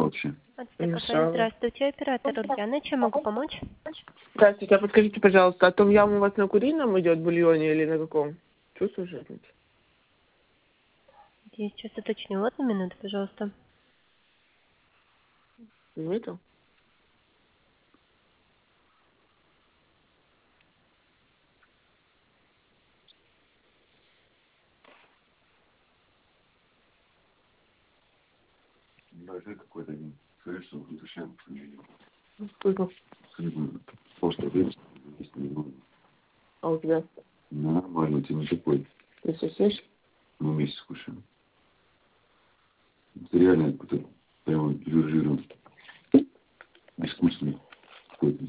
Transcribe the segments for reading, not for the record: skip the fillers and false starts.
вообще. Здравствуйте, оператор Ульяна. Чем могу помочь? Здравствуйте, а подскажите, пожалуйста, а том ям у вас на курином идет бульоне или на каком? Чувствую жирность? Я сейчас уточню. Вот на минуту, пожалуйста. Нету? Жир какой-то, слышишь, что какой-то шлем. Сколько? Просто есть не буду. А у тебя? Ну, нормально, у тебя не такой. Ты все съешь? Мы вместе скушаем. Это реально какой-то прямо жиром. Безвкусный какой-то.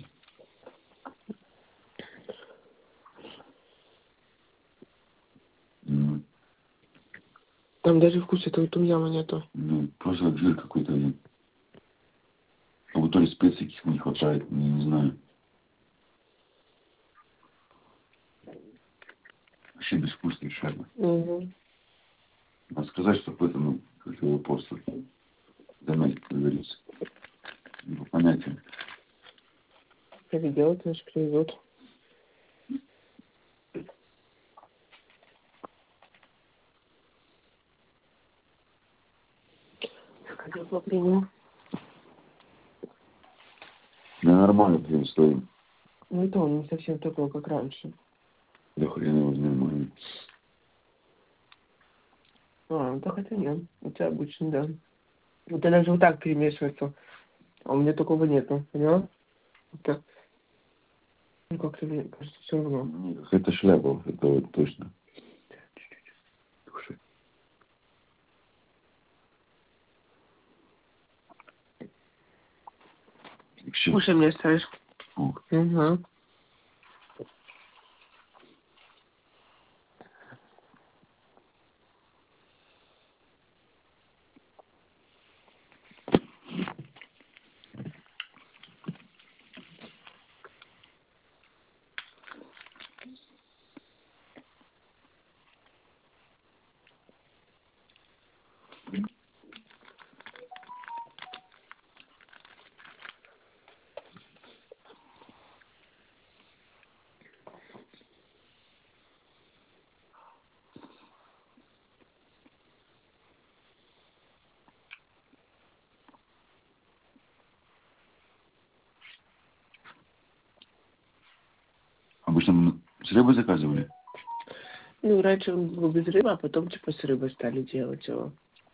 Там даже вкуса этого том-яма нету. Ну, просто жир какой-то. А вот то ли специй каких не хватает, я не знаю. Вообще безвкусный шарм. Угу. Надо сказать, чтобы это, ну, как его просто замять, как говорится. По понятиям. Как делать, значит, привезут. Как попробуем. Да нормально, в принципе, стоим. Ну это он не совсем такой, как раньше. Да хрен его нормально. А, да хотя нет. Это обычно, да. Вот она же вот так перемешивается. А у меня такого нету, поняла? Это, ну как-то мне кажется, все равно. Это шляпа, это вот точно. Чуть-чуть. Слушай. Кушай мне ставишь. Угу. Обычно мы с рыбой заказывали. Ну, раньше он был без рыбы, а потом типа с рыбой стали делать его.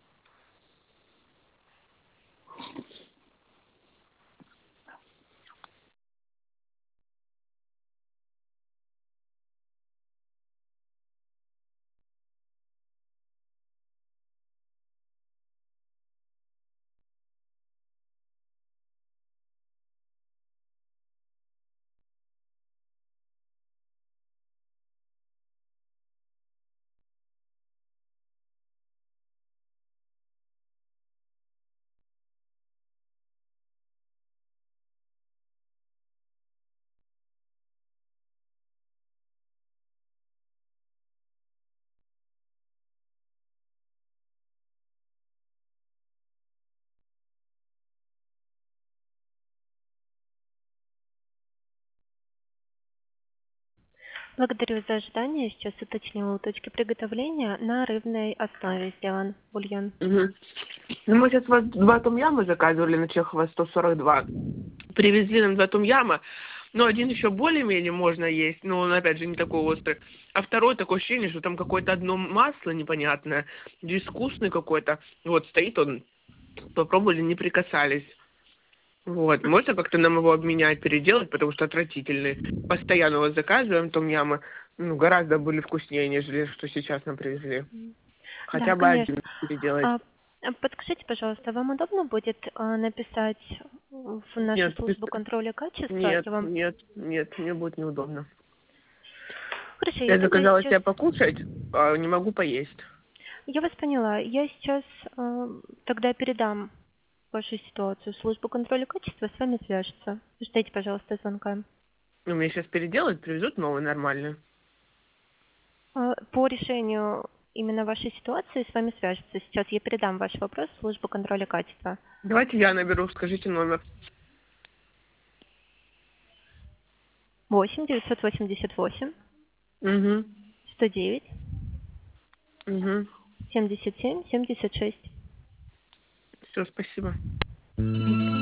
Благодарю за ожидание. Сейчас уточнила точки приготовления. На рыбной основе сделан бульон. Угу. Ну, мы сейчас вот 2 том-яма заказывали на Чехова 142. Привезли нам 2 том-яма, но один еще более-менее можно есть, но он, опять же, не такой острый. А второй такое ощущение, что там какое-то одно масло непонятное, безвкусный какой-то. Вот, стоит он, попробовали, не прикасались. Вот, можно как-то нам его обменять, переделать, потому что отвратительный. Постоянно его заказываем, том-ямы, ну, гораздо были вкуснее, нежели что сейчас нам привезли. Хотя Да, бы конечно. один переделать. Подскажите, пожалуйста, вам удобно будет написать в нашу Нет, службу контроля качества? нет, Я вам... нет, мне будет неудобно. Хорошо, Я тогда заказала сейчас... себе покушать, а не могу поесть. Я вас поняла. Я сейчас тогда передам вашу ситуацию в службу контроля качества, с вами свяжется. Ждите, пожалуйста, звонка. Ну, мне сейчас переделают, привезут новый нормальный. По решению именно вашей ситуации с вами свяжется. Сейчас я передам ваш вопрос в службу контроля качества. Давайте я наберу, скажите номер. 8 988 Угу. 109 Угу. 77 76. Все, спасибо.